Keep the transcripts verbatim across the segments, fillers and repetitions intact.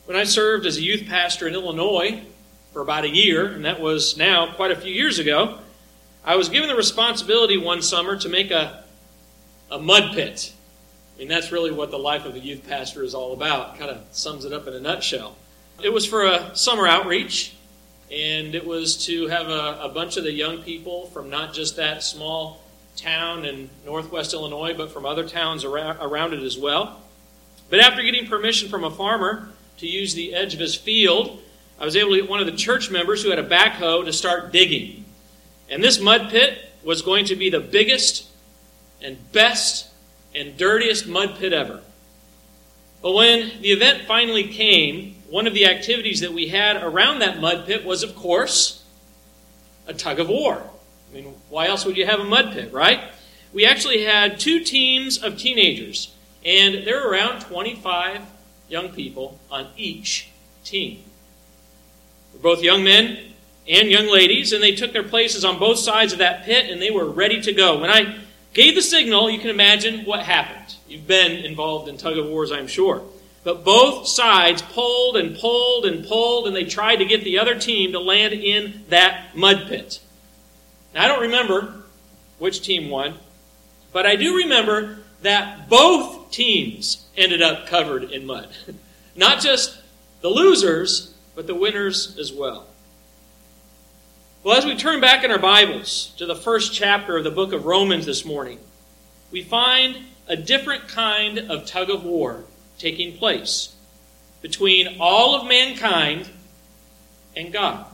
When I served as a youth pastor in Illinois for about a year, and that was now quite a few years ago, I was given the responsibility one summer to make a, a mud pit. I mean, that's really what the life of a youth pastor is all about. Kind of sums it up in a nutshell. It was for a summer outreach, and it was to have a, a bunch of the young people from not just that small town in northwest Illinois, but from other towns around, around it as well. But after getting permission from a farmer to use the edge of his field, I was able to get one of the church members who had a backhoe to start digging. And this mud pit was going to be the biggest and best and dirtiest mud pit ever. But when the event finally came, one of the activities that we had around that mud pit was, of course, a tug of war. I mean, why else would you have a mud pit, right? We actually had two teams of teenagers, and there were around twenty-five young people on each team. They're both young men and young ladies, and they took their places on both sides of that pit, and they were ready to go. When I gave the signal, you can imagine what happened. You've been involved in tug of wars, I'm sure. But both sides pulled and pulled and pulled, and they tried to get the other team to land in that mud pit. Now, I don't remember which team won, but I do remember that both teams ended up covered in mud. Not just the losers, but the winners as well. Well, as we turn back in our Bibles to the first chapter of the book of Romans this morning, we find a different kind of tug of war taking place between all of mankind and God.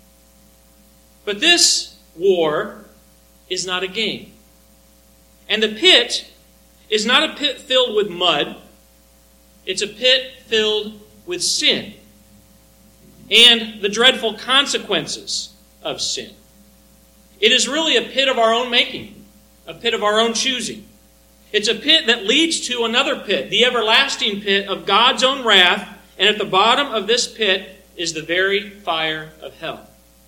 But this war is not a game. And the pit is not a pit filled with mud. It's a pit filled with sin and the dreadful consequences of sin. It is really a pit of our own making, a pit of our own choosing. It's a pit that leads to another pit, the everlasting pit of God's own wrath, and at the bottom of this pit is the very fire of hell.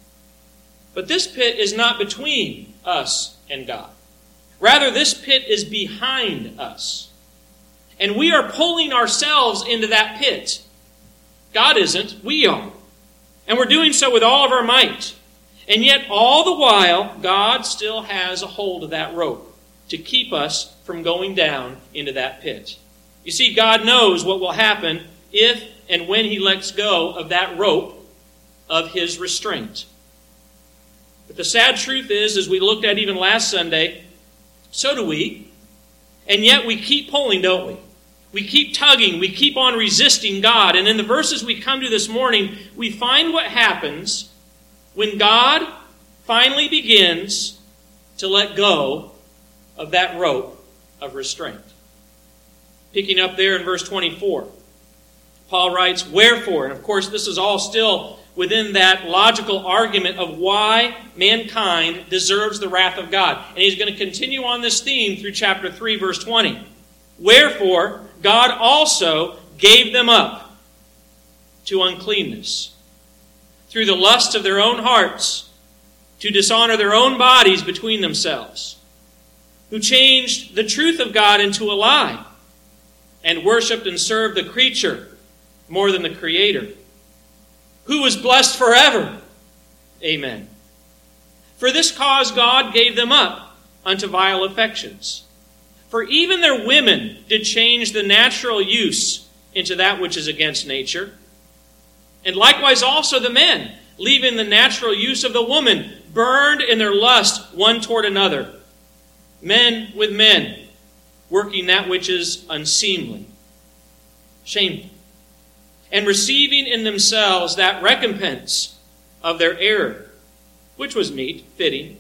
But this pit is not between us and God. Rather, this pit is behind us. And we are pulling ourselves into that pit. God isn't, we are. And we're doing so with all of our might. And yet, all the while, God still has a hold of that rope to keep us from going down into that pit. You see, God knows what will happen if and when He lets go of that rope of His restraint. But the sad truth is, as we looked at even last Sunday, so do we. And yet we keep pulling, don't we? We keep tugging. We keep on resisting God. And in the verses we come to this morning, we find what happens when God finally begins to let go of that rope of restraint. Picking up there in verse twenty-four, Paul writes, "Wherefore," and of course this is all still within that logical argument of why mankind deserves the wrath of God. And he's going to continue on this theme through chapter three, verse twenty. "Wherefore, God also gave them up to uncleanness, through the lust of their own hearts, to dishonor their own bodies between themselves, who changed the truth of God into a lie, and worshipped and served the creature more than the Creator, who was blessed forever. Amen. For this cause God gave them up unto vile affections. For even their women did change the natural use into that which is against nature. And likewise also the men, leaving the natural use of the woman, burned in their lust one toward another. Men with men, working that which is unseemly, shameful, and receiving in themselves that recompense of their error, which was meet, fitting.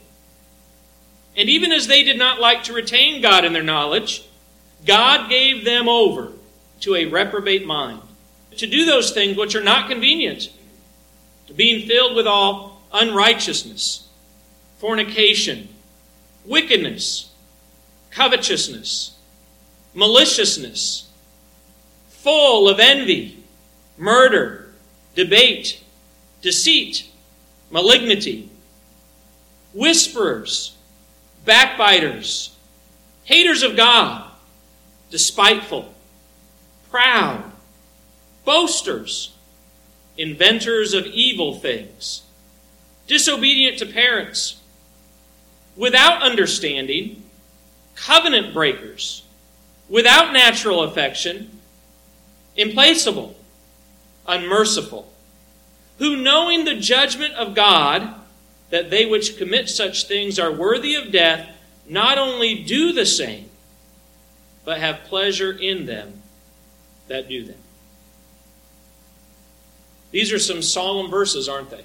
And even as they did not like to retain God in their knowledge, God gave them over to a reprobate mind, to do those things which are not convenient, to being filled with all unrighteousness, fornication, wickedness, covetousness, maliciousness, full of envy, murder, debate, deceit, malignity, whisperers, backbiters, haters of God, despiteful, proud, boasters, inventors of evil things, disobedient to parents, without understanding, covenant breakers, without natural affection, implacable, unmerciful, who knowing the judgment of God, that they which commit such things are worthy of death, not only do the same, but have pleasure in them that do them. These are some solemn verses, aren't they?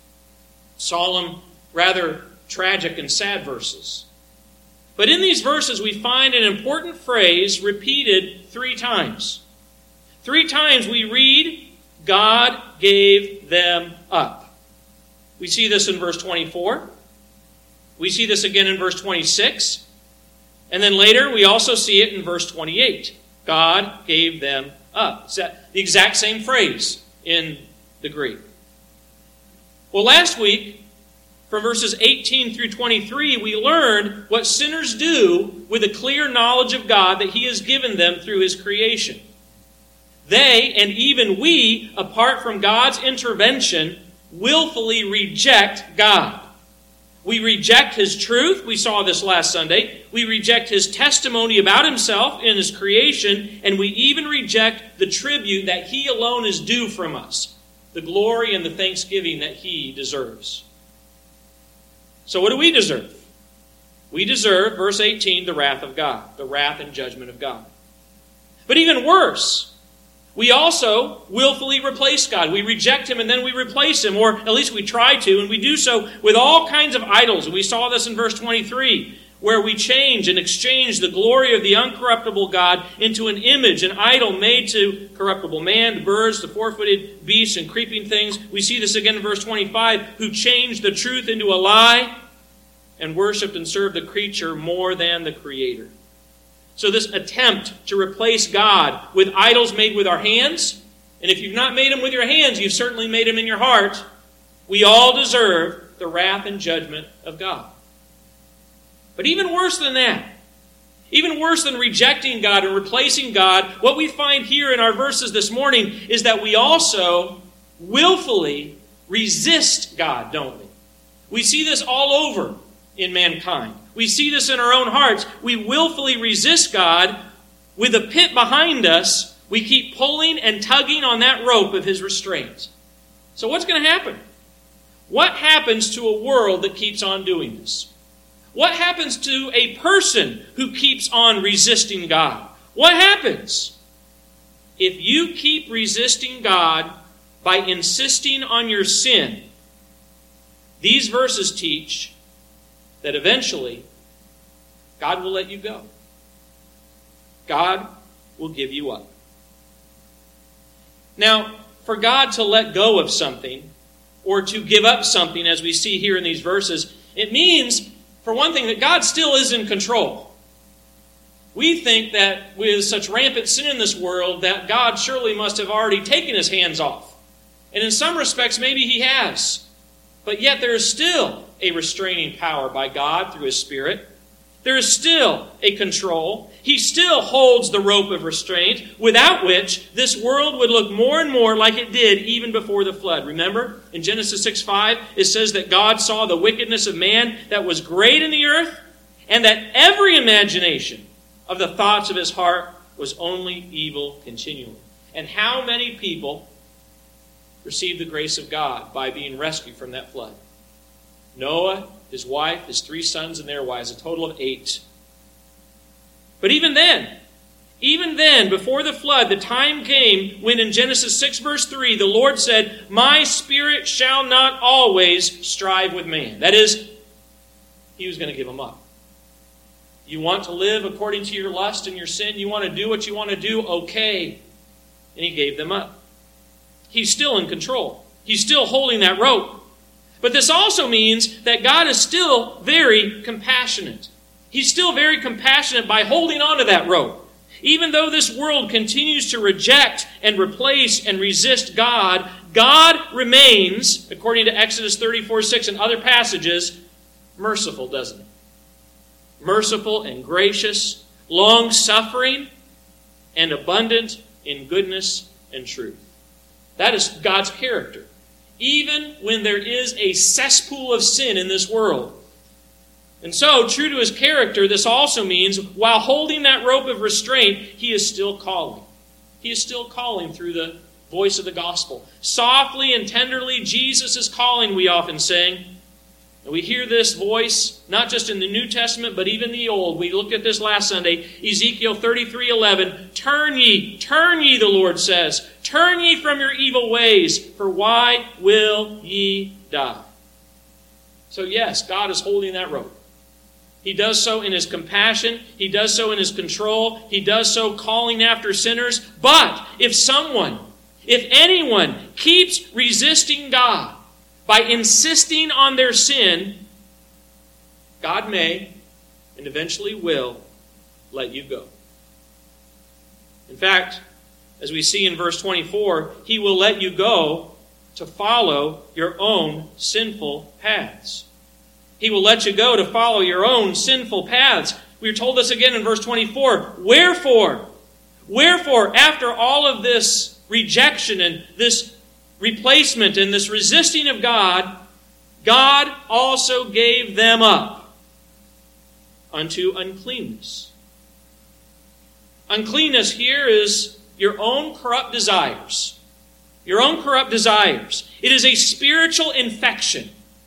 Solemn, rather tragic and sad verses. But in these verses we find an important phrase repeated three times. Three times we read, God gave them up. We see this in verse twenty-four. We see this again in verse twenty-six. And then later we also see it in verse twenty-eight. God gave them up. It's the exact same phrase in the Greek. Well, last week, from verses eighteen through twenty-three, we learned what sinners do with a clear knowledge of God that He has given them through His creation. They, and even we, apart from God's intervention, willfully reject God. We reject His truth. We saw this last Sunday. We reject His testimony about Himself in His creation, and we even reject the tribute that He alone is due from us, the glory and the thanksgiving that He deserves. So what do we deserve? We deserve, verse eighteen, the wrath of God, the wrath and judgment of God. But even worse, we also willfully replace God. We reject Him and then we replace Him, or at least we try to, and we do so with all kinds of idols. And we saw this in verse twenty-three, where we change and exchange the glory of the uncorruptible God into an image, an idol made to corruptible man, the birds, the four-footed beasts, and creeping things. We see this again in verse twenty-five, who changed the truth into a lie and worshipped and served the creature more than the Creator. So this attempt to replace God with idols made with our hands, and if you've not made them with your hands, you've certainly made them in your heart, we all deserve the wrath and judgment of God. But even worse than that, even worse than rejecting God and replacing God, what we find here in our verses this morning is that we also willfully resist God, don't we? We see this all over in mankind. We see this in our own hearts. We willfully resist God. With a pit behind us, we keep pulling and tugging on that rope of His restraint. So what's going to happen? What happens to a world that keeps on doing this? What happens to a person who keeps on resisting God? What happens? If you keep resisting God by insisting on your sin, these verses teach that eventually God will let you go. God will give you up. Now, for God to let go of something, or to give up something, as we see here in these verses, it means, for one thing, that God still is in control. We think that with such rampant sin in this world, that God surely must have already taken His hands off. And in some respects, maybe He has. But yet there is still a restraining power by God through His Spirit. There is still a control. He still holds the rope of restraint, without which this world would look more and more like it did even before the flood. Remember, in Genesis six five, it says that God saw the wickedness of man that was great in the earth, and that every imagination of the thoughts of his heart was only evil continually. And how many people received the grace of God by being rescued from that flood? Noah, his wife, his three sons, and their wives, a total of eight. But even then, even then, before the flood, the time came when in Genesis six verse three, the Lord said, "My spirit shall not always strive with man." That is, He was going to give them up. You want to live according to your lust and your sin? You want to do what you want to do? Okay. And He gave them up. He's still in control. He's still holding that rope. But this also means that God is still very compassionate. He's still very compassionate by holding on to that rope. Even though this world continues to reject and replace and resist God, God remains, according to Exodus thirty-four six and other passages, merciful, doesn't He? Merciful and gracious, long-suffering, and abundant in goodness and truth. That is God's character. Even when there is a cesspool of sin in this world. And so, true to his character, this also means while holding that rope of restraint, he is still calling. He is still calling through the voice of the gospel. Softly and tenderly, Jesus is calling, we often sing. And we hear this voice, not just in the New Testament, but even the Old. We looked at this last Sunday, Ezekiel thirty-three eleven. Turn ye, turn ye, the Lord says. Turn ye from your evil ways, for why will ye die? So yes, God is holding that rope. He does so in his compassion. He does so in his control. He does so calling after sinners. But if someone, if anyone keeps resisting God by insisting on their sin, God may and eventually will let you go. In fact, as we see in verse twenty-four, he will let you go to follow your own sinful paths. He will let you go to follow your own sinful paths. We are told this again in verse twenty-four. Wherefore, wherefore, after all of this rejection and this replacement and this resisting of God, God also gave them up unto uncleanness. Uncleanness here is your own corrupt desires. Your own corrupt desires. It is a spiritual infection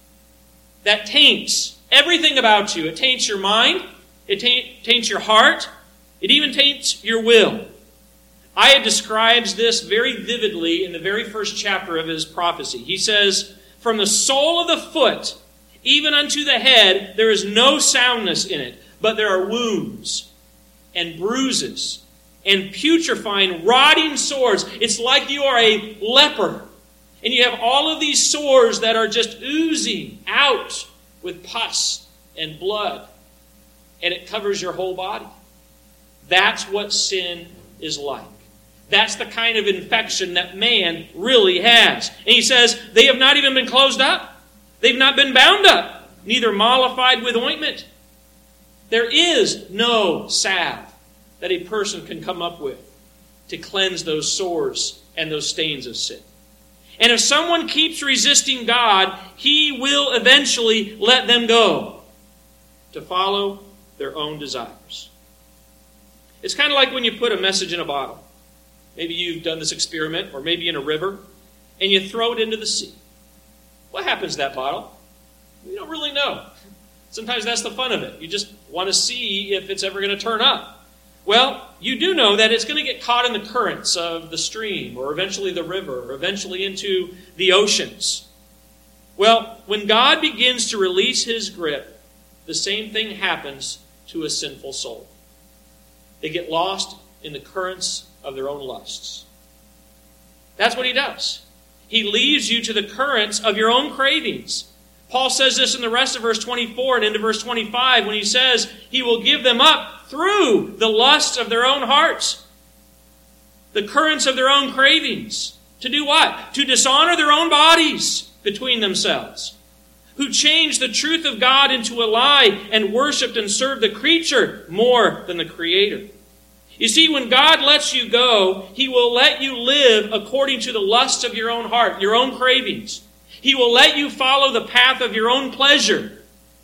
that taints everything about you. It taints your mind. It taints your heart. It even taints your will. Isaiah describes this very vividly in the very first chapter of his prophecy. He says, from the sole of the foot even unto the head, there is no soundness in it, but there are wounds and bruises and putrefying, rotting sores. It's like you are a leper. And you have all of these sores that are just oozing out with pus and blood. And it covers your whole body. That's what sin is like. That's the kind of infection that man really has. And he says, they have not even been closed up. They've not been bound up, neither mollified with ointment. There is no salve that a person can come up with to cleanse those sores and those stains of sin. And if someone keeps resisting God, he will eventually let them go to follow their own desires. It's kind of like when you put a message in a bottle. Maybe you've done this experiment, or maybe in a river, and you throw it into the sea. What happens to that bottle? You don't really know. Sometimes that's the fun of it. You just want to see if it's ever going to turn up. Well, you do know that it's going to get caught in the currents of the stream, or eventually the river, or eventually into the oceans. Well, when God begins to release his grip, the same thing happens to a sinful soul. They get lost in the currents of their own lusts. That's what he does. He leaves you to the currents of your own cravings. Paul says this in the rest of verse twenty-four and into verse twenty-five when he says he will give them up through the lusts of their own hearts. The currents of their own cravings. To do what? To dishonor their own bodies between themselves. Who changed the truth of God into a lie and worshipped and served the creature more than the Creator. You see, when God lets you go, he will let you live according to the lusts of your own heart, your own cravings. He will let you follow the path of your own pleasure.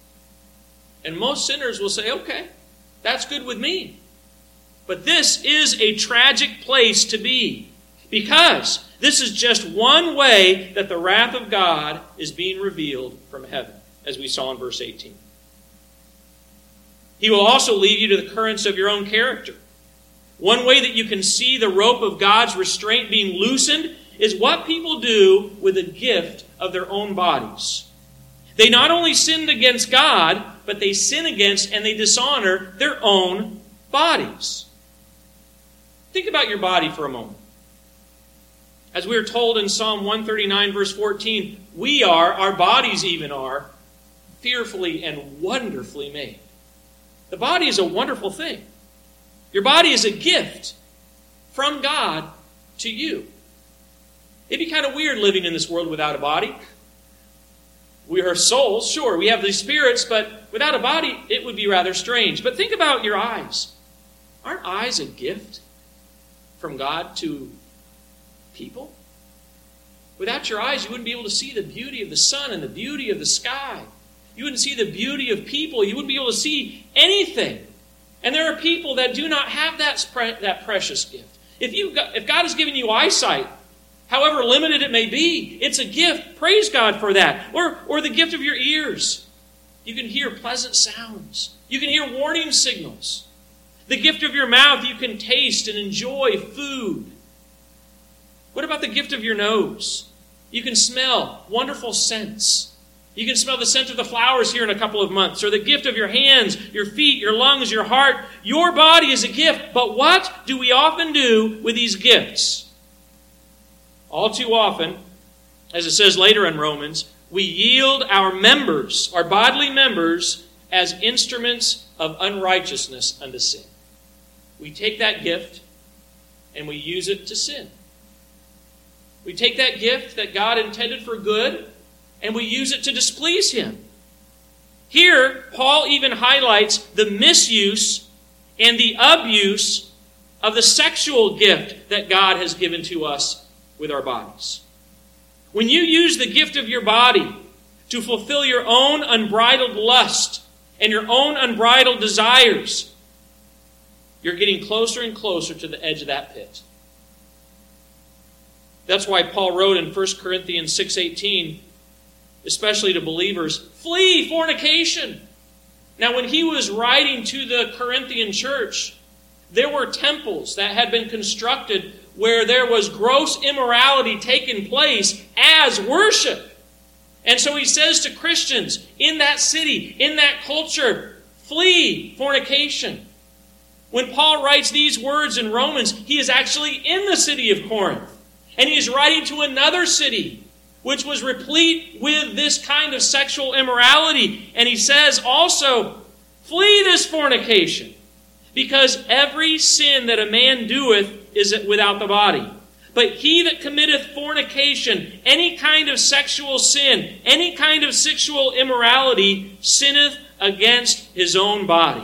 And most sinners will say, okay, that's good with me. But this is a tragic place to be, because this is just one way that the wrath of God is being revealed from heaven, as we saw in verse eighteen. He will also lead you to the currents of your own character. One way that you can see the rope of God's restraint being loosened is what people do with the gift of their own bodies. They not only sinned against God, but they sin against and they dishonor their own bodies. Think about your body for a moment. As we are told in Psalm one thirty-nine, verse fourteen, we are, our bodies even are, fearfully and wonderfully made. The body is a wonderful thing. Your body is a gift from God to you. It'd be kind of weird living in this world without a body. We are souls, sure, we have these spirits, but without a body, it would be rather strange. But think about your eyes. Aren't eyes a gift from God to people. Without your eyes, you wouldn't be able to see the beauty of the sun and the beauty of the sky. You wouldn't see the beauty of people. You wouldn't be able to see anything. And there are people that do not have that, that precious gift. If, you if God has given you eyesight, however limited it may be, it's a gift. Praise God for that. Or, or the gift of your ears. You can hear pleasant sounds. You can hear warning signals. The gift of your mouth, you can taste and enjoy food. What about the gift of your nose? You can smell wonderful scents. You can smell the scent of the flowers here in a couple of months. Or the gift of your hands, your feet, your lungs, your heart. Your body is a gift. But what do we often do with these gifts? All too often, as it says later in Romans, we yield our members, our bodily members, as instruments of unrighteousness unto sin. We take that gift and we use it to sin. We take that gift that God intended for good and we use it to displease Him. Here, Paul even highlights the misuse and the abuse of the sexual gift that God has given to us with our bodies. When you use the gift of your body to fulfill your own unbridled lust and your own unbridled desires, you're getting closer and closer to the edge of that pit. That's why Paul wrote in First Corinthians six eighteen, especially to believers, flee fornication. Now, when he was writing to the Corinthian church, there were temples that had been constructed where there was gross immorality taking place as worship. And so he says to Christians in that city, in that culture, flee fornication. When Paul writes these words in Romans, he is actually in the city of Corinth. And he is writing to another city, which was replete with this kind of sexual immorality. And he says also, flee this fornication, because every sin that a man doeth is without the body. But he that committeth fornication, any kind of sexual sin, any kind of sexual immorality, sinneth against his own body.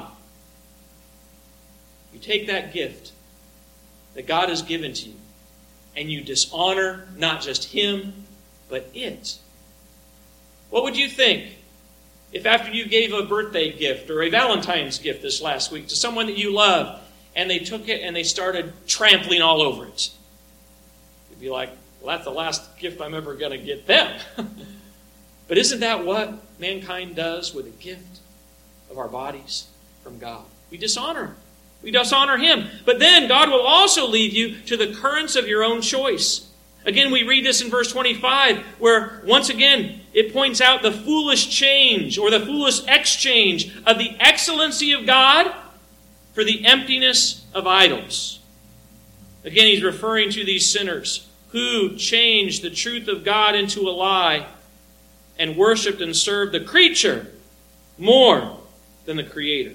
You take that gift that God has given to you, and you dishonor not just Him, but it. What would you think if after you gave a birthday gift or a Valentine's gift this last week to someone that you love, and they took it and they started trampling all over it? You'd be like, well, that's the last gift I'm ever going to get them. But isn't that what mankind does with a gift of our bodies from God? We dishonor Him. We dishonor Him. But then God will also lead you to the currents of your own choice. Again, we read this in verse twenty-five, where once again it points out the foolish change or the foolish exchange of the excellency of God for the emptiness of idols. Again, he's referring to these sinners who changed the truth of God into a lie and worshipped and served the creature more than the Creator.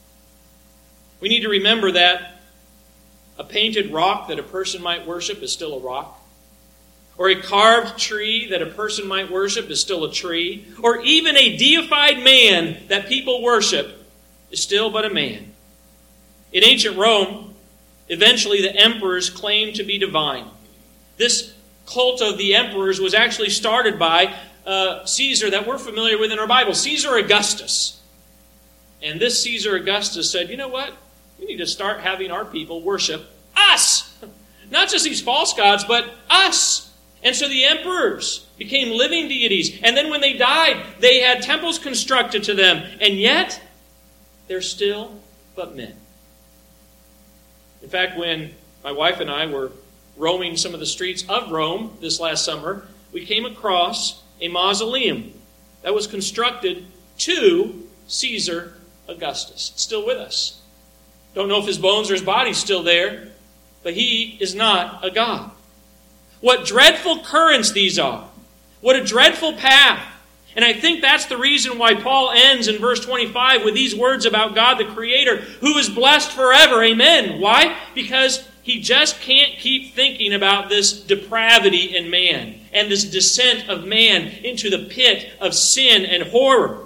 We need to remember that a painted rock that a person might worship is still a rock. Or a carved tree that a person might worship is still a tree. Or even a deified man that people worship is still but a man. In ancient Rome, eventually the emperors claimed to be divine. This cult of the emperors was actually started by uh, Caesar that we're familiar with in our Bible, Caesar Augustus. And this Caesar Augustus said, you know what? We need to start having our people worship us. Not just these false gods, but us. And so the emperors became living deities. And then when they died, they had temples constructed to them. And yet, they're still but men. In fact, when my wife and I were roaming some of the streets of Rome this last summer, we came across a mausoleum that was constructed to Caesar Augustus. It's still with us. Don't know if his bones or his body's still there, but he is not a god. What dreadful currents these are. What a dreadful path. And I think that's the reason why Paul ends in verse twenty-five with these words about God the Creator, who is blessed forever. Amen. Why? Because he just can't keep thinking about this depravity in man and this descent of man into the pit of sin and horror.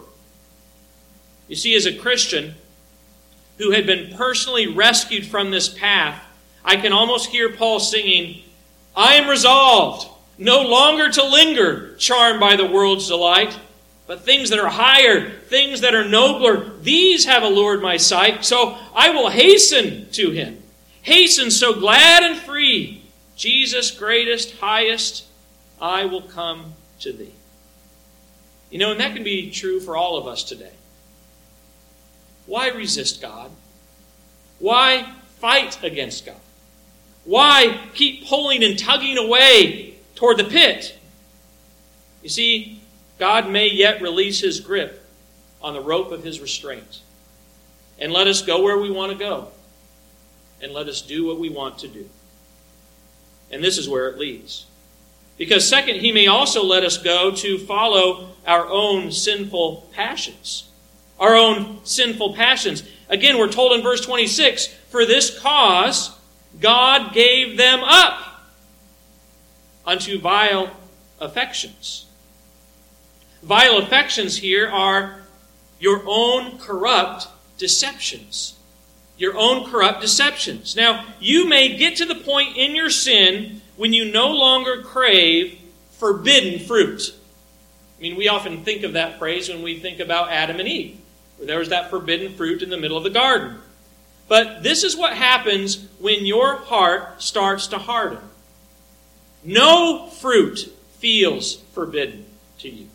You see, as a Christian who had been personally rescued from this path, I can almost hear Paul singing, I am resolved no longer to linger, charmed by the world's delight, but things that are higher, things that are nobler, these have allured my sight. So I will hasten to him. Hasten so glad and free. Jesus, greatest, highest, I will come to thee. You know, and that can be true for all of us today. Why resist God? Why fight against God? Why keep pulling and tugging away toward the pit? You see, God may yet release his grip on the rope of his restraint and let us go where we want to go and let us do what we want to do. And this is where it leads. Because second, he may also let us go to follow our own sinful passions. Our own sinful passions. Again, we're told in verse twenty-six, for this cause God gave them up unto vile affections. Vile affections here are your own corrupt deceptions. Your own corrupt deceptions. Now, you may get to the point in your sin when you no longer crave forbidden fruit. I mean, we often think of that phrase when we think about Adam and Eve, where there was that forbidden fruit in the middle of the garden. But this is what happens when your heart starts to harden. No fruit feels forbidden to you.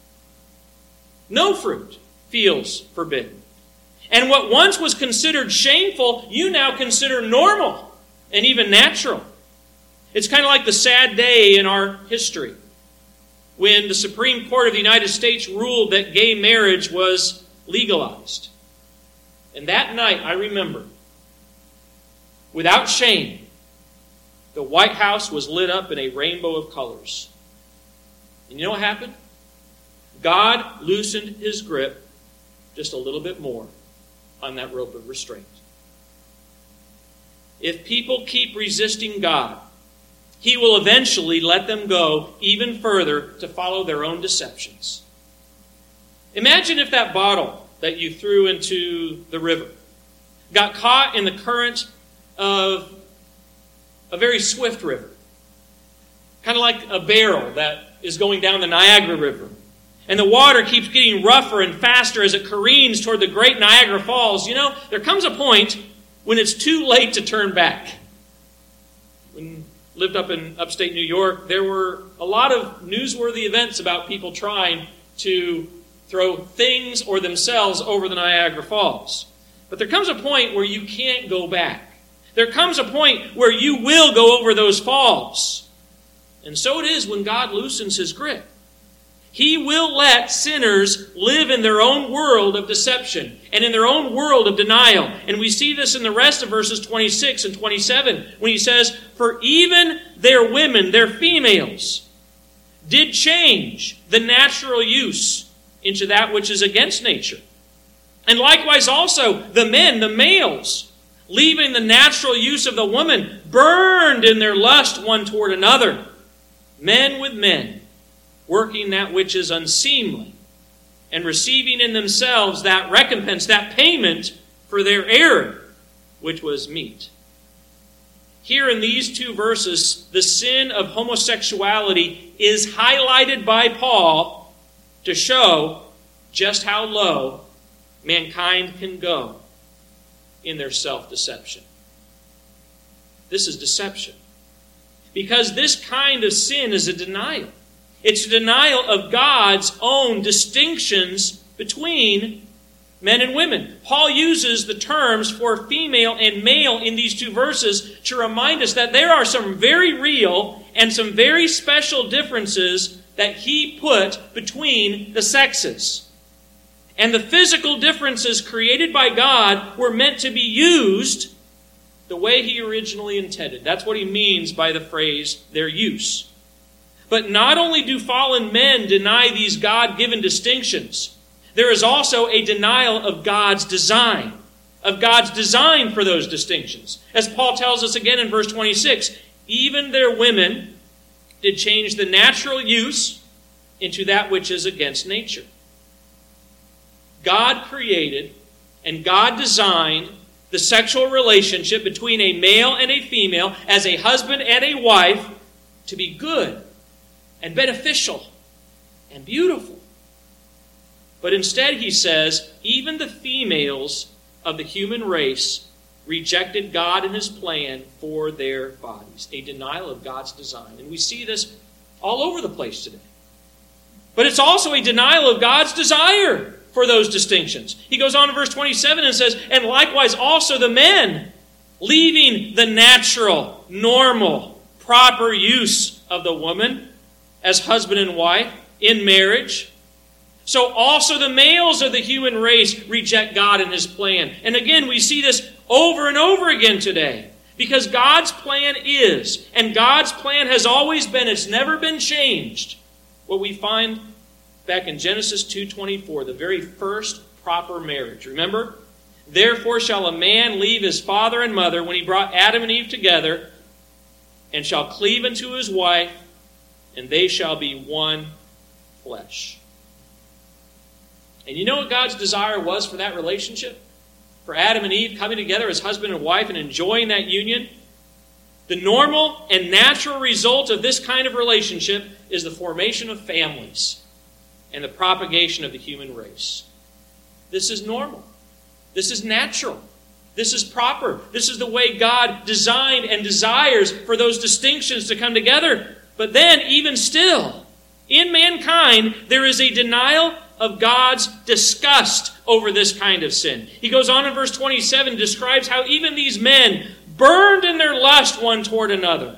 No fruit feels forbidden. And what once was considered shameful, you now consider normal and even natural. It's kind of like the sad day in our history when the Supreme Court of the United States ruled that gay marriage was legalized. And that night, I remember, without shame, the White House was lit up in a rainbow of colors. And you know what happened? God loosened his grip just a little bit more on that rope of restraint. If people keep resisting God, he will eventually let them go even further to follow their own deceptions. Imagine if that bottle that you threw into the river got caught in the current of a very swift river. Kind of like a barrel that is going down the Niagara River. And the water keeps getting rougher and faster as it careens toward the great Niagara Falls. You know, there comes a point when it's too late to turn back. When I lived up in upstate New York, there were a lot of newsworthy events about people trying to throw things or themselves over the Niagara Falls. But there comes a point where you can't go back. There comes a point where you will go over those falls. And so it is when God loosens his grip. He will let sinners live in their own world of deception and in their own world of denial. And we see this in the rest of verses twenty-six and twenty-seven when he says, for even their women, their females, did change the natural use into that which is against nature. And likewise also the men, the males, leaving the natural use of the woman, burned in their lust one toward another. Men with men, working that which is unseemly, and receiving in themselves that recompense, that payment for their error, which was meet. Here in these two verses, the sin of homosexuality is highlighted by Paul to show just how low mankind can go in their self-deception. This is deception. Because this kind of sin is a denial. It's a denial of God's own distinctions between men and women. Paul uses the terms for female and male in these two verses to remind us that there are some very real and some very special differences that he put between the sexes. And the physical differences created by God were meant to be used the way he originally intended. That's what he means by the phrase, their use. But not only do fallen men deny these God-given distinctions, there is also a denial of God's design, of God's design for those distinctions. As Paul tells us again in verse twenty-six, even their women did change the natural use into that which is against nature. God created and God designed the sexual relationship between a male and a female as a husband and a wife to be good and beneficial and beautiful. But instead, he says, even the females of the human race rejected God and his plan for their bodies. A denial of God's design. And we see this all over the place today. But it's also a denial of God's desire for those distinctions. He goes on in verse twenty-seven and says, and likewise also the men, leaving the natural, normal, proper use of the woman as husband and wife in marriage. So also the males of the human race reject God and his plan. And again, we see this over and over again today. Because God's plan is, and God's plan has always been, it's never been changed. What we find back in Genesis two twenty-four, the very first proper marriage. Remember? Therefore shall a man leave his father and mother when he brought Adam and Eve together, and shall cleave unto his wife, and they shall be one flesh. And you know what God's desire was for that relationship? For Adam and Eve coming together as husband and wife and enjoying that union? The normal and natural result of this kind of relationship is the formation of families and the propagation of the human race. This is normal. This is natural. This is proper. This is the way God designed and desires for those distinctions to come together. But then, even still, in mankind, there is a denial of God's disgust over this kind of sin. He goes on in verse twenty-seven, describes how even these men burned in their lust one toward another.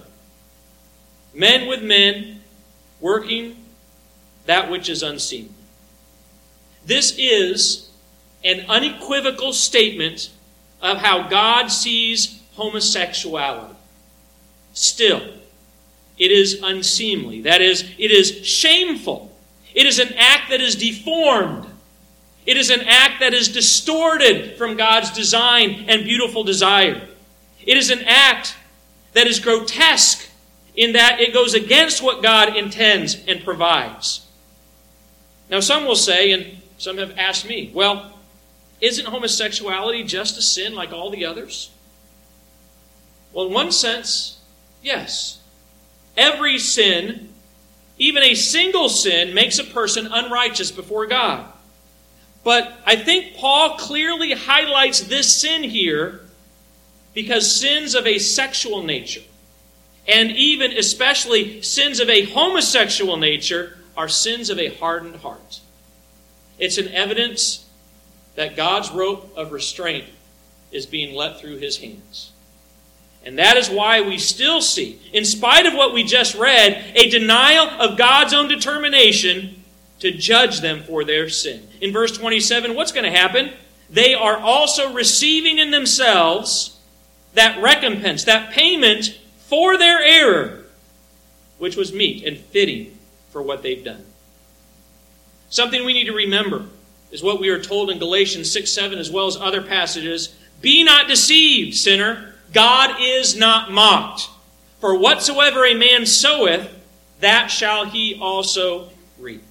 Men with men, working that which is unseemly. This is an unequivocal statement of how God sees homosexuality. Still, it is unseemly. That is, it is shameful. It is an act that is deformed. It is an act that is distorted from God's design and beautiful desire. It is an act that is grotesque in that it goes against what God intends and provides. Now some will say, and some have asked me, well, isn't homosexuality just a sin like all the others? Well, in one sense, yes. Every sin, even a single sin, makes a person unrighteous before God. But I think Paul clearly highlights this sin here because sins of a sexual nature, and even especially sins of a homosexual nature, are sins of a hardened heart. It's an evidence that God's rope of restraint is being let through his hands. And that is why we still see, in spite of what we just read, a denial of God's own determination to judge them for their sin. In verse twenty-seven, what's going to happen? They are also receiving in themselves that recompense, that payment for their error, which was meet and fitting for what they've done. Something we need to remember is what we are told in Galatians six seven as well as other passages. Be not deceived, sinner. God is not mocked. For whatsoever a man soweth, that shall he also reap.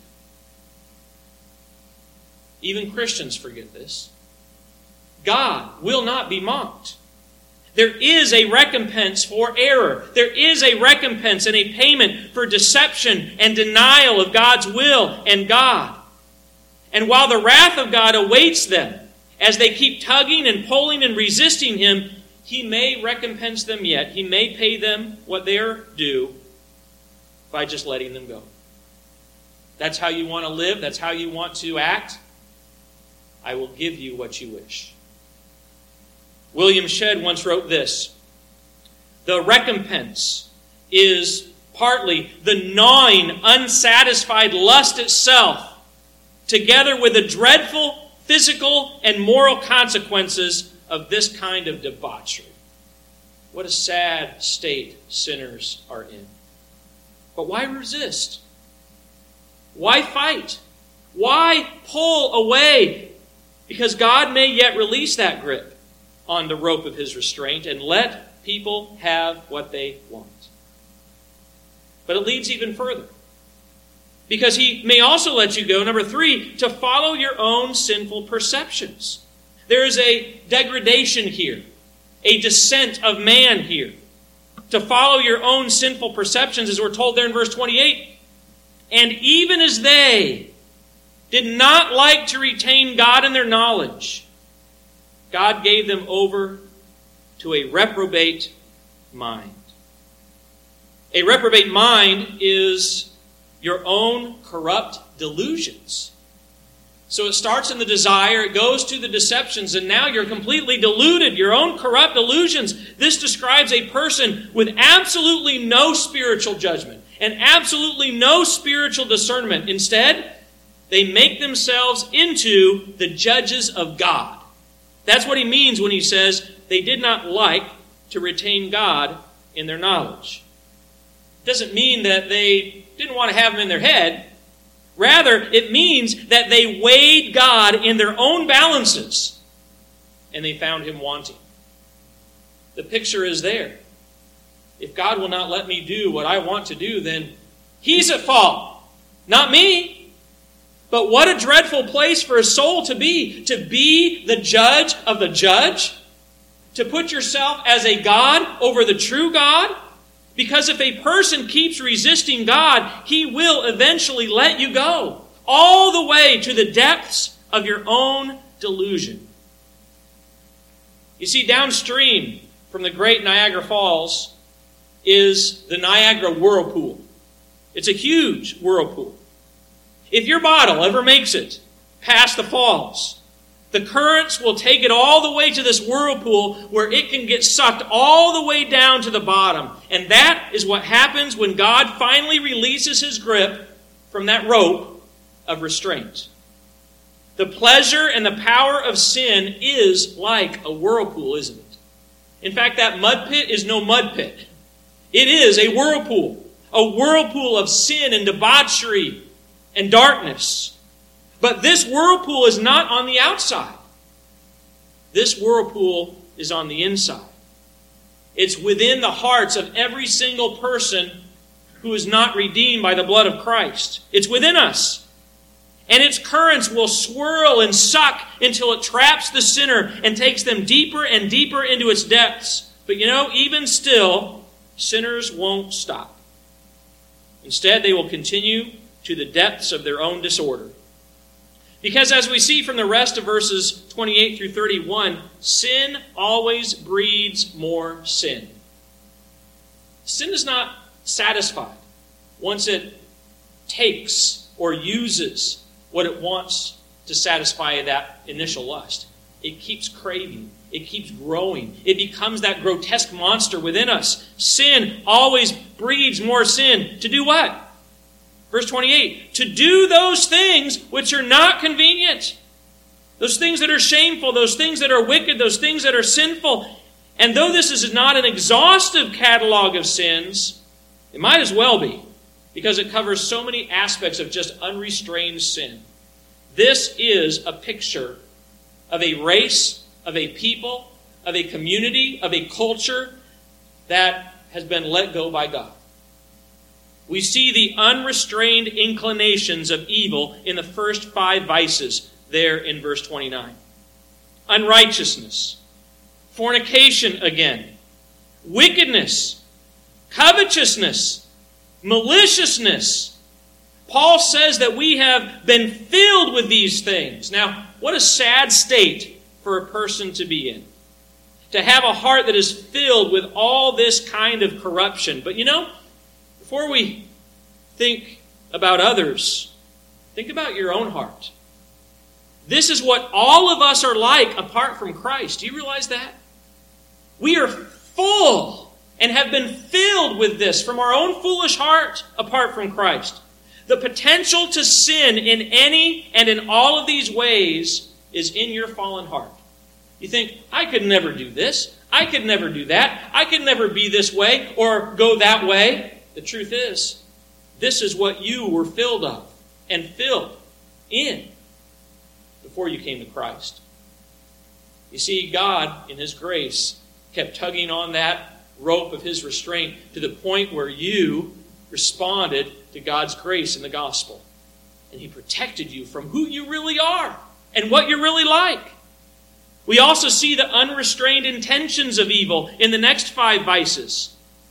Even Christians forget this. God will not be mocked. There is a recompense for error. There is a recompense and a payment for deception and denial of God's will and God. And while the wrath of God awaits them as they keep tugging and pulling and resisting Him, He may recompense them yet. He may pay them what they're due by just letting them go. That's how you want to live. That's how you want to act. I will give you what you wish. William Shedd once wrote this: the recompense is partly the gnawing, unsatisfied lust itself, together with the dreadful physical and moral consequences of this kind of debauchery. What a sad state sinners are in. But why resist? Why fight? Why pull away? Because God may yet release that grip on the rope of His restraint and let people have what they want. But it leads even further. Because He may also let you go, number three, to follow your own sinful perceptions. There is a degradation here, a descent of man here. to follow your own sinful perceptions, as we're told there in verse twenty-eight. And even as they did not like to retain God in their knowledge, God gave them over to a reprobate mind. A reprobate mind is your own corrupt delusions. So it starts in the desire, it goes to the deceptions, and now you're completely deluded, your own corrupt delusions. This describes a person with absolutely no spiritual judgment and absolutely no spiritual discernment. Instead, they make themselves into the judges of God. That's what he means when he says they did not like to retain God in their knowledge. It doesn't mean that they didn't want to have him in their head. Rather, it means that they weighed God in their own balances and they found him wanting. The picture is there. If God will not let me do what I want to do, then he's at fault, not me. But what a dreadful place for a soul to be, to be the judge of the judge, to put yourself as a God over the true God. Because if a person keeps resisting God, he will eventually let you go, all the way to the depths of your own delusion. You see, downstream from the great Niagara Falls is the Niagara Whirlpool. It's a huge whirlpool. If your bottle ever makes it past the falls, the currents will take it all the way to this whirlpool where it can get sucked all the way down to the bottom. And that is what happens when God finally releases his grip from that rope of restraint. The pleasure and the power of sin is like a whirlpool, isn't it? In fact, that mud pit is no mud pit. It is a whirlpool. A whirlpool of sin and debauchery and darkness. But this whirlpool is not on the outside. This whirlpool is on the inside. It's within the hearts of every single person who is not redeemed by the blood of Christ. It's within us. And its currents will swirl and suck until it traps the sinner and takes them deeper and deeper into its depths. But you know, even still, sinners won't stop. Instead, they will continue to the depths of their own disorder. Because as we see from the rest of verses twenty-eight through thirty-one, sin always breeds more sin. Sin is not satisfied once it takes or uses what it wants to satisfy that initial lust. It keeps craving. It keeps growing. It becomes that grotesque monster within us. Sin always breeds more sin. To do what? Verse twenty-eight, to do those things which are not convenient. Those things that are shameful, those things that are wicked, those things that are sinful. And though this is not an exhaustive catalog of sins, it might as well be, because it covers so many aspects of just unrestrained sin. This is a picture of a race, of a people, of a community, of a culture that has been let go by God. We see the unrestrained inclinations of evil in the first five vices there in verse twenty-nine. Unrighteousness, fornication again, wickedness, covetousness, maliciousness. Paul says that we have been filled with these things. Now, what a sad state for a person to be in. To have a heart that is filled with all this kind of corruption. But you know, before we think about others, think about your own heart. This is what all of us are like apart from Christ. Do you realize that? We are full and have been filled with this from our own foolish heart apart from Christ. The potential to sin in any and in all of these ways is in your fallen heart. You think, I could never do this. I could never do that. I could never be this way or go that way. The truth is, this is what you were filled of and filled in before you came to Christ. You see, God, in His grace, kept tugging on that rope of His restraint to the point where you responded to God's grace in the gospel. And He protected you from who you really are and what you're really like. We also see the unrestrained intentions of evil in the next five vices.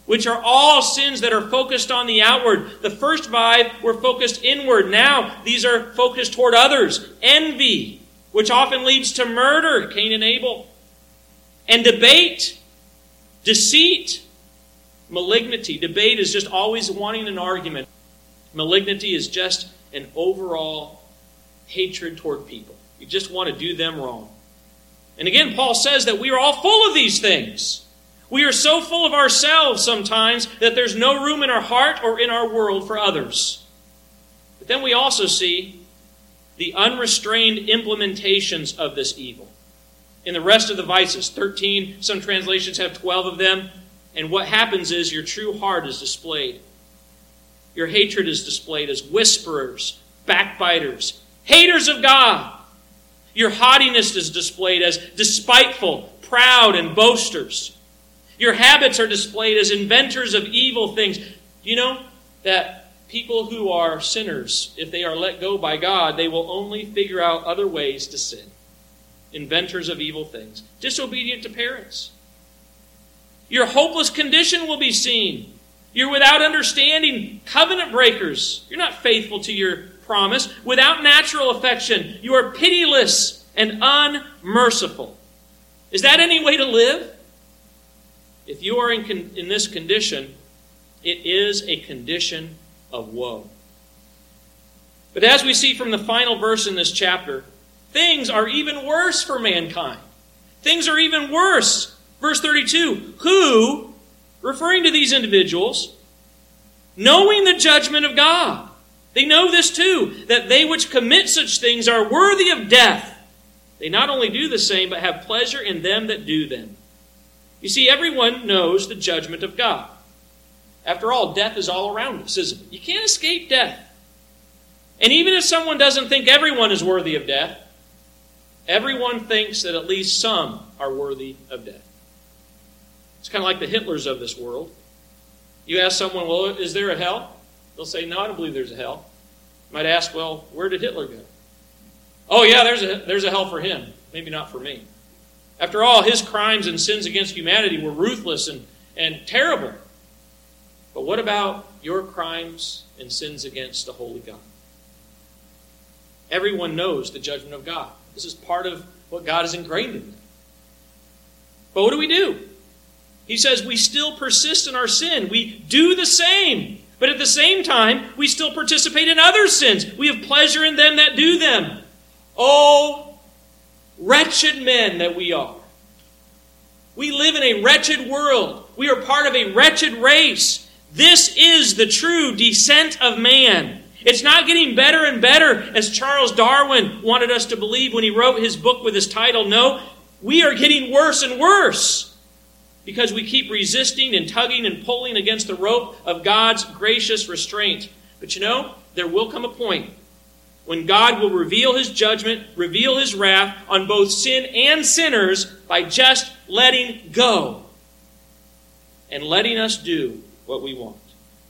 which are all sins that are focused on the outward. The first five were focused inward. Now these are focused toward others. Envy, which often leads to murder, Cain and Abel. And debate, deceit, malignity. Debate is just always wanting an argument. Malignity is just an overall hatred toward people. You just want to do them wrong. And again, Paul says that we are all full of these things. We are so full of ourselves sometimes that there's no room in our heart or in our world for others. But then we also see the unrestrained implementations of this evil. In the rest of the vices, thirteen, some translations have twelve of them. And what happens is your true heart is displayed. Your hatred is displayed as whisperers, backbiters, haters of God. Your haughtiness is displayed as despiteful, proud, and boasters. Your habits are displayed as inventors of evil things. You know that people who are sinners, if they are let go by God, they will only figure out other ways to sin. Inventors of evil things. Disobedient to parents. Your hopeless condition will be seen. You're without understanding, covenant breakers. You're not faithful to your promise. Without natural affection, you are pitiless and unmerciful. Is that any way to live? If you are in, con- in this condition, it is a condition of woe. But as we see from the final verse in this chapter, things are even worse for mankind. Things are even worse. Verse thirty-two, who, referring to these individuals, knowing the judgment of God. They know this too, that they which commit such things are worthy of death. They not only do the same, but have pleasure in them that do them. You see, everyone knows the judgment of God. After all, death is all around us, isn't it? You can't escape death. And even if someone doesn't think everyone is worthy of death, everyone thinks that at least some are worthy of death. It's kind of like the Hitlers of this world. You ask someone, well, is there a hell? They'll say, no, I don't believe there's a hell. You might ask, well, where did Hitler go? Oh, yeah, there's a, there's a hell for him. Maybe not for me. After all, his crimes and sins against humanity were ruthless and, and terrible. But what about your crimes and sins against the holy God? Everyone knows the judgment of God. This is part of what God has ingrained in them. But what do we do? He says we still persist in our sin. We do the same. But at the same time, we still participate in other sins. We have pleasure in them that do them. Oh, wretched men that we are. We live in a wretched world. We are part of a wretched race. This is the true descent of man. It's not getting better and better, as Charles Darwin wanted us to believe when he wrote his book with his title. No, we are getting worse and worse because we keep resisting and tugging and pulling against the rope of God's gracious restraint. But you know, there will come a point when God will reveal His judgment, reveal His wrath on both sin and sinners by just letting go and letting us do what we want.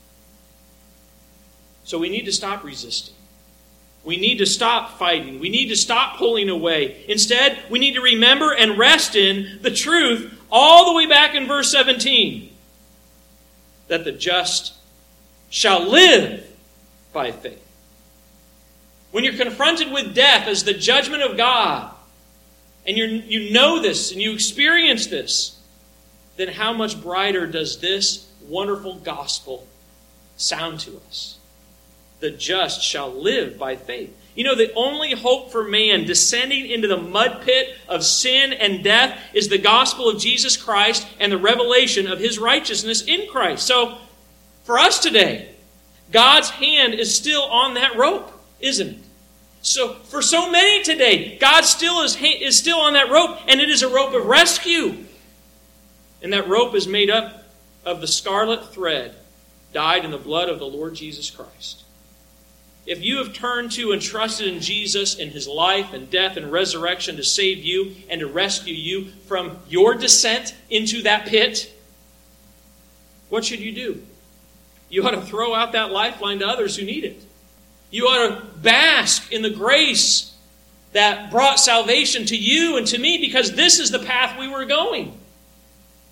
So we need to stop resisting. We need to stop fighting. We need to stop pulling away. Instead, we need to remember and rest in the truth all the way back in verse seventeen. That the just shall live by faith. When you're confronted with death as the judgment of God, and you you know this and you experience this, then how much brighter does this wonderful gospel sound to us? The just shall live by faith. You know, the only hope for man descending into the mud pit of sin and death is the gospel of Jesus Christ and the revelation of His righteousness in Christ. So, for us today, God's hand is still on that rope, isn't it? So, for so many today, God still is, is still on that rope, and it is a rope of rescue. And that rope is made up of the scarlet thread dyed in the blood of the Lord Jesus Christ. If you have turned to and trusted in Jesus and His life and death and resurrection to save you and to rescue you from your descent into that pit, what should you do? You ought to throw out that lifeline to others who need it. You ought to bask in the grace that brought salvation to you and to me, because this is the path we were going.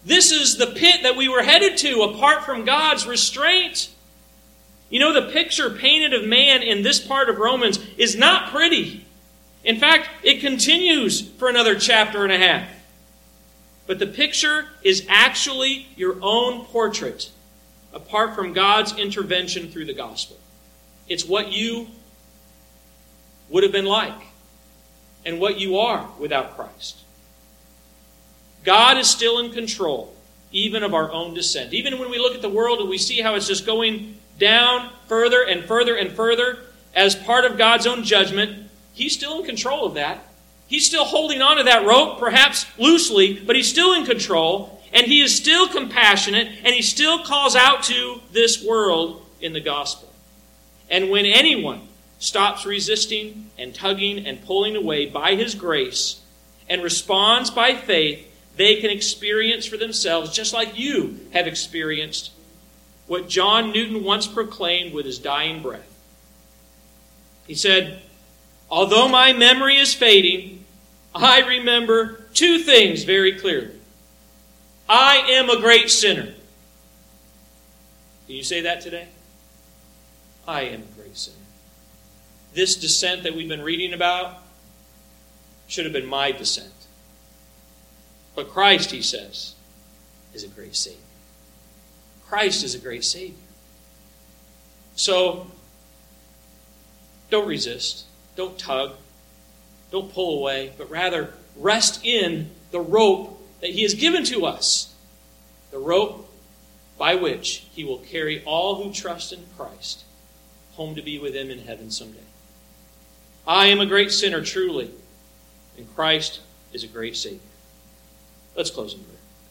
This is the pit that we were headed to apart from God's restraint. You know, the picture painted of man in this part of Romans is not pretty. In fact, it continues for another chapter and a half. But the picture is actually your own portrait apart from God's intervention through the gospel. It's what you would have been like and what you are without Christ. God is still in control, even of our own descent. Even when we look at the world and we see how it's just going down further and further and further as part of God's own judgment, He's still in control of that. He's still holding on to that rope, perhaps loosely, but He's still in control, and He is still compassionate, and He still calls out to this world in the gospel. And when anyone stops resisting and tugging and pulling away by His grace and responds by faith, they can experience for themselves, just like you have experienced, what John Newton once proclaimed with his dying breath. He said, "Although my memory is fading, I remember two things very clearly. I am a great sinner." Can you say that today? I am a great sinner. This descent that we've been reading about should have been my descent. But Christ, he says, is a great Savior. Christ is a great Savior. So, don't resist. Don't tug. Don't pull away. But rather, rest in the rope that He has given to us. The rope by which He will carry all who trust in Christ home to be with Him in heaven someday. I am a great sinner, truly. And Christ is a great Savior. Let's close in prayer.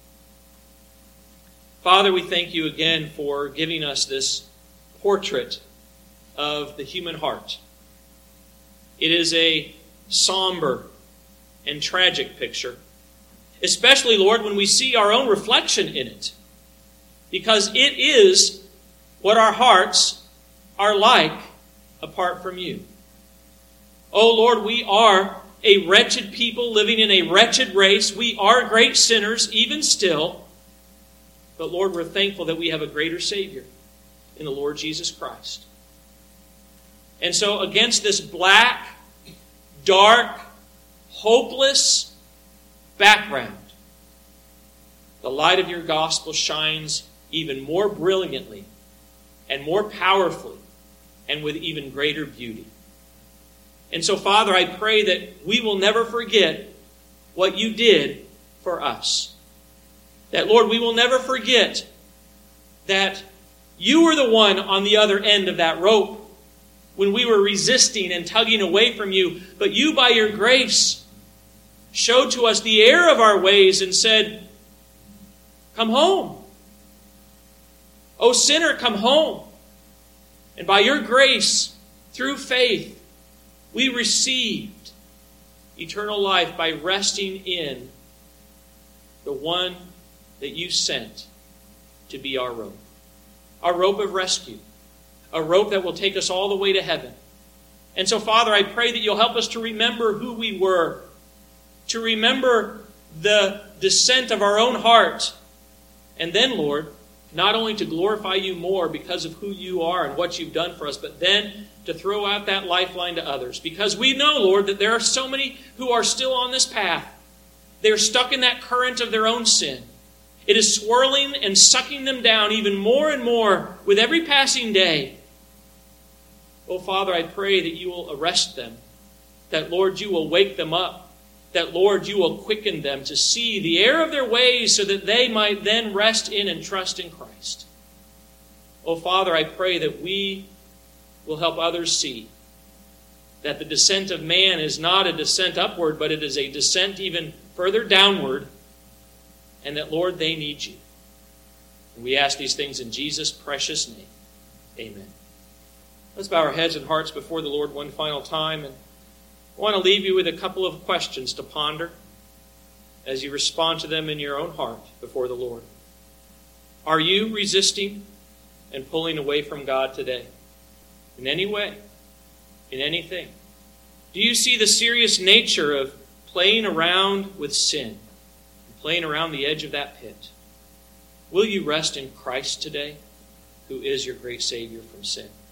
Father, we thank You again for giving us this portrait of the human heart. It is a somber and tragic picture, especially, Lord, when we see our own reflection in it, because it is what our hearts are like apart from You. Oh, Lord, we are a wretched people living in a wretched race. We are great sinners, even still. But Lord, we're thankful that we have a greater Savior in the Lord Jesus Christ. And so against this black, dark, hopeless background, the light of Your gospel shines even more brilliantly and more powerfully and with even greater beauty. And so, Father, I pray that we will never forget what You did for us. That, Lord, we will never forget that You were the one on the other end of that rope when we were resisting and tugging away from You. But You, by Your grace, showed to us the error of our ways and said, "Come home. O sinner, come home." And by Your grace, through faith, we received eternal life by resting in the one that You sent to be our rope. Our rope of rescue. A rope that will take us all the way to heaven. And so, Father, I pray that You'll help us to remember who we were. To remember the descent of our own heart. And then, Lord, not only to glorify You more because of who You are and what You've done for us, but then to throw out that lifeline to others. Because we know, Lord, that there are so many who are still on this path. They're stuck in that current of their own sin. It is swirling and sucking them down even more and more with every passing day. Oh, Father, I pray that You will arrest them. That, Lord, You will wake them up. That, Lord, You will quicken them to see the error of their ways so that they might then rest in and trust in Christ. Oh, Father, I pray that we will help others see that the descent of man is not a descent upward, but it is a descent even further downward, and that, Lord, they need You. And we ask these things in Jesus' precious name. Amen. Let's bow our heads and hearts before the Lord one final time, and I want to leave you with a couple of questions to ponder as you respond to them in your own heart before the Lord. Are you resisting and pulling away from God today? In any way? In anything? Do you see the serious nature of playing around with sin? And playing around the edge of that pit? Will you rest in Christ today, who is your great Savior from sin?